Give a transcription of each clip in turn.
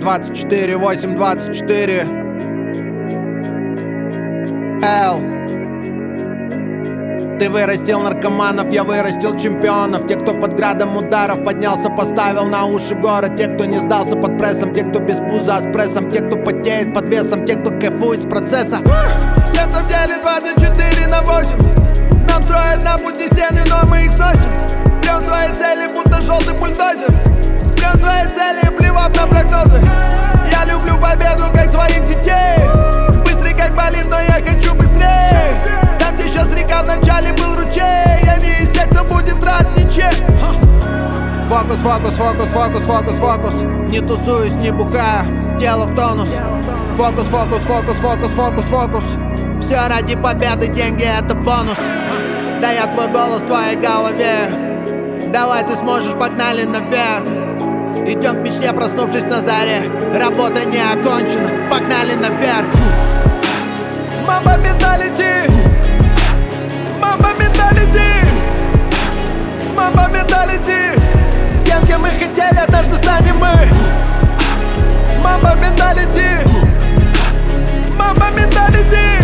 24, 8, 24. Л. Ты вырастил наркоманов, я вырастил чемпионов. Те, кто под градом ударов поднялся, поставил на уши город. Те, кто не сдался под прессом, те, кто без пуза с прессом. Те, кто потеет под весом, те, кто кайфует с процесса. Всем, кто делит 24/8. Нам строят на пути стены, но мы их сносим. Прям свои цели, будто желтый бульдозер. Прям свои цели, плевав на прогнозы. Я люблю победу, как своих детей. Быстрый, как болит, но я хочу быстрее. Там, где сейчас река, в начале был ручей. Я не из тех, кто будет рад ничем. Фокус, фокус, фокус, фокус, фокус, фокус. Не тусуюсь, не бухаю, тело в тонус. Фокус, фокус, фокус, фокус, фокус, фокус. Все ради победы, деньги это бонус. Да я твой голос в твоей голове. Давай ты сможешь, погнали наверх. Идем к мечте, проснувшись на заре. Работа не окончена, погнали наверх. Мама менталити. Мама менталити. Мама менталити. Тем, кем мы хотели, однажды станем мы. Мама менталити. Мама менталити.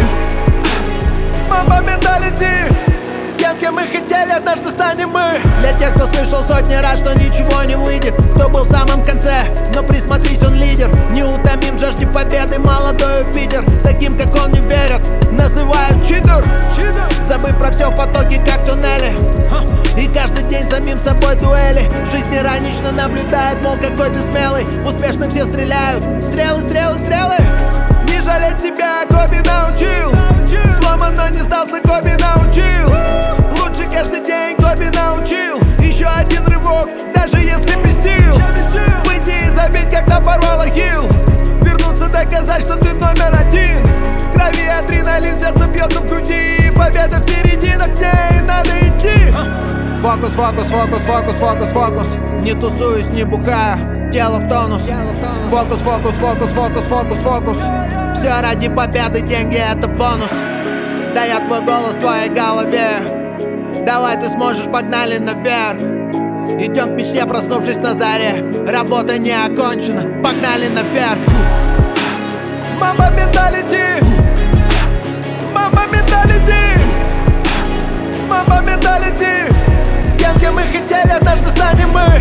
Мама менталити. Тем, кем мы хотели, однажды станем мы. Для тех, кто слышал сотни раз, что ничего не выйдет, кто был в самом конце, но присмотрись, он лидер. Неутомим в жажде победы, молодой Питер. Таким, как он, не верят, называют читер. Забыв про все в потоке, как в туннеле. И каждый день самим собой дуэли. Жизнь иронично наблюдает, мол, какой ты смелый. Успешно все стреляют, стрелы, стрелы, стрелы. Не жалеть себя, Коби научил. Сломан, но не сдался, Коби научил. Лучше каждый день, Коби научил. Еще один рывок, даже если без сил. Выйти и забить, когда порвало хил. Вернуться, доказать, что ты номер один. В крови адреналин, сердце бьется в груди. Победа впереди, но к ней надо идти. Фокус, фокус, фокус, фокус, фокус, фокус. Не тусуюсь, не бухаю, тело в тонус. Фокус, фокус, фокус, фокус, фокус, фокус. Все ради победы, деньги это бонус. Да я твой голос в твоей голове. Давай ты сможешь, погнали наверх. Идем к мечте, проснувшись на заре. Работа не окончена, погнали наверх. Мама менталити. Мама менталити. Мама менталити. Тем, кем мы хотели, однажды станем мы.